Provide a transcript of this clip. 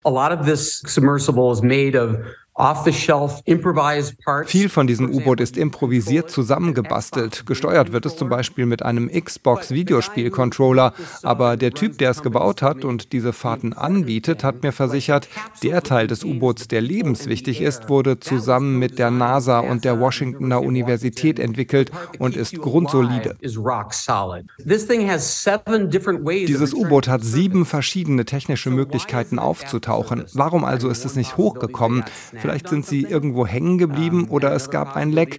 A lot of this submersible is made of off-the-shelf improvised parts. Viel von diesem U-Boot ist improvisiert zusammengebastelt. Gesteuert wird es zum Beispiel mit einem Xbox-Videospiel-Controller. Aber der Typ, der es gebaut hat und diese Fahrten anbietet, hat mir versichert, der Teil des U-Boots, der lebenswichtig ist, wurde zusammen mit der NASA und der Washingtoner Universität entwickelt und ist grundsolide. Dieses U-Boot hat 7 verschiedene technische Möglichkeiten aufzutauchen. Warum also ist es nicht hochgekommen? Vielleicht sind sie irgendwo hängen geblieben oder es gab ein Leck.